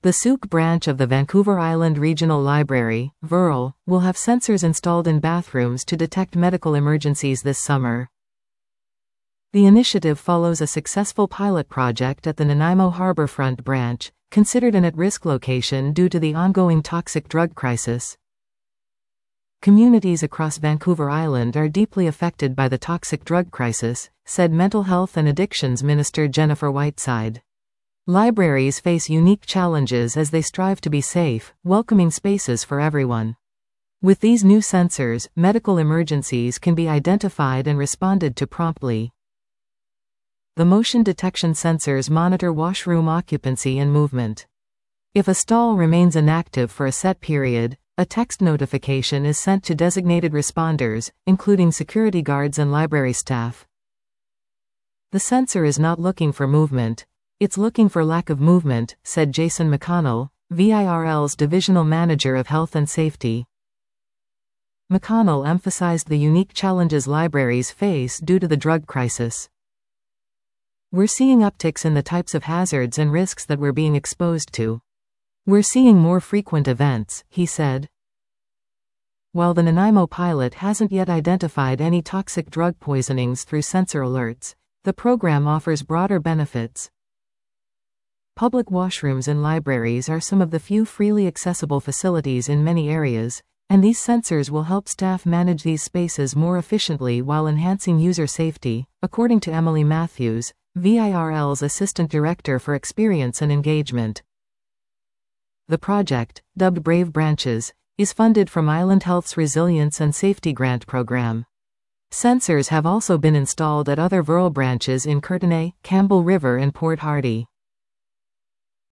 The Souk branch of the Vancouver Island Regional Library, VRL, will have sensors installed in bathrooms to detect medical emergencies this summer. The initiative follows a successful pilot project at the Nanaimo Harbourfront branch, considered an at-risk location due to the ongoing toxic drug crisis. Communities across Vancouver Island are deeply affected by the toxic drug crisis, said Mental Health and Addictions Minister Jennifer Whiteside. Libraries face unique challenges as they strive to be safe, welcoming spaces for everyone. With these new sensors, medical emergencies can be identified and responded to promptly. The motion detection sensors monitor washroom occupancy and movement. If a stall remains inactive for a set period, a text notification is sent to designated responders, including security guards and library staff. The sensor is not looking for movement. It's looking for lack of movement, said Jason McConnell, VIRL's Divisional Manager of Health and Safety. McConnell emphasized the unique challenges libraries face due to the drug crisis. We're seeing upticks in the types of hazards and risks that we're being exposed to. We're seeing more frequent events, he said. While the Nanaimo pilot hasn't yet identified any toxic drug poisonings through sensor alerts, the program offers broader benefits. Public washrooms in libraries are some of the few freely accessible facilities in many areas, and these sensors will help staff manage these spaces more efficiently while enhancing user safety, according to Emily Matthews, VIRL's Assistant Director for Experience and Engagement. The project, dubbed Brave Branches, is funded from Island Health's Resilience and Safety Grant program. Sensors have also been installed at other VRL branches in Courtenay, Campbell River and Port Hardy.